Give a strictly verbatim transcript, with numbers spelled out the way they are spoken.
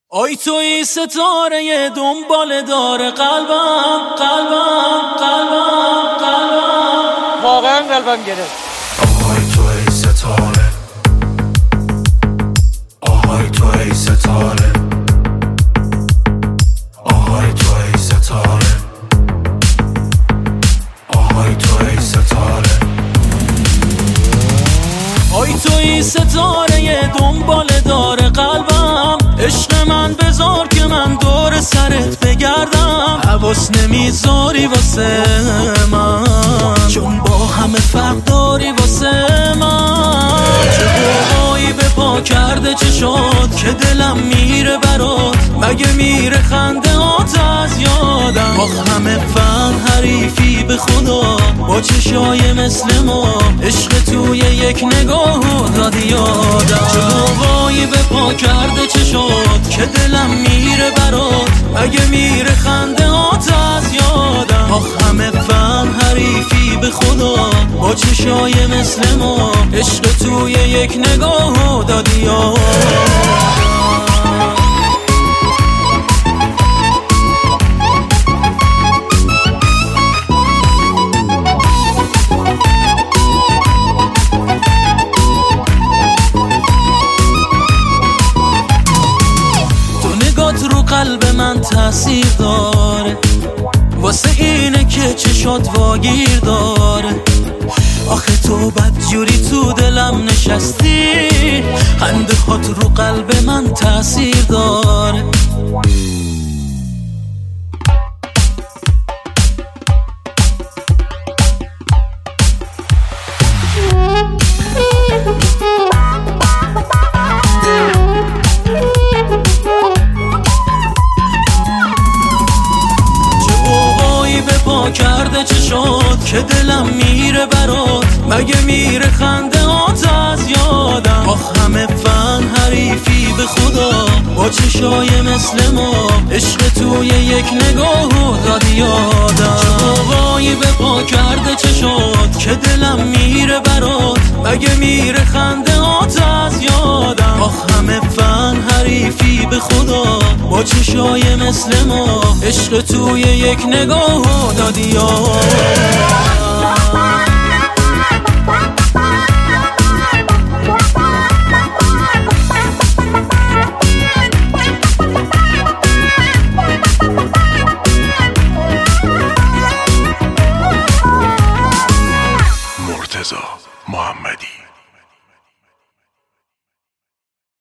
آی توی ستاره دنبال داره قلبم قلبم قلبم قلبم واقعا قلبم گرفت. آهای توی ستاره، آهای توی ستاره، آهای توی ستاره، آهای توی ستاره. آی توی ستاره دنبال داره قلبم، عشق من بذار که من دور سرت بگردم. حواس نمیذاری واسه من، چون با همه فرق داری واسه من. چه بوهایی به پا کرده چشات که دلم میره برات، مگه میره خنده هات از یادم. با همه فن حریفی به خدا، با چشای مثل ما عشق توی یک نگاه دادی یادم. چه بوهایی به پا کرده چشات که دلم میره برات، مگه میره خنده هات از یادم. با همه فن حریفی به خدا، با چشای مثل ما عشق توی یک نگاه دادی یادم. رو قلب من تاثیر داره، واسه اینه که چشات واگیر داره. آخه تو بدجوری تو دلم نشستی، خنده هات رو قلب من تاثیر داره. کرده چشات که دلم میره برات، مگه میره خنده هات از یادم. با همه فن حریفی به خدا، با چشای مثل ما عشق توی یک نگاه دادی یادم. چه بابایی به پا کرده چشات که دلم میره برات، مگه میره خنده هات از یادم. با همه فن حریفی به خدا، با چشای مثل ما عشق توی یک نگاه دادی یادم.